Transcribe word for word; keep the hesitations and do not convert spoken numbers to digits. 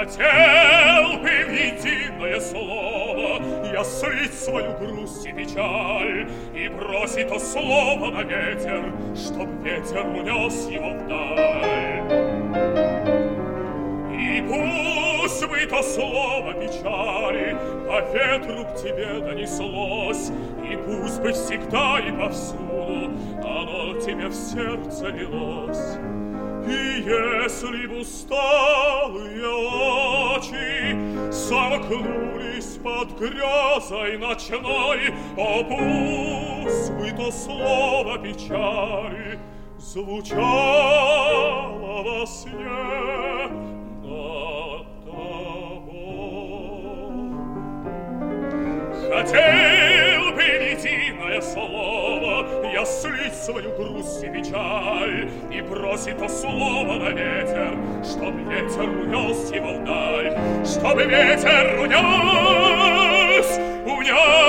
Хотел бы в единое слово я слить свою грусть и печаль и бросить то слово на ветер, чтоб ветер унес его вдаль. И пусть бы то слово печали по ветру к тебе донеслось, и пусть бы всегда и повсюду оно тебе в сердце лилось. И если б усталые очи сомкнулись под грезой ночной, о, пусть бы то слово печали звучало во сне над тобой. Хотел бы единое слово я слить свою грусть и печаль и бросить то слово на ветер, чтоб ветер унес его вдаль, чтоб ветер унес, унес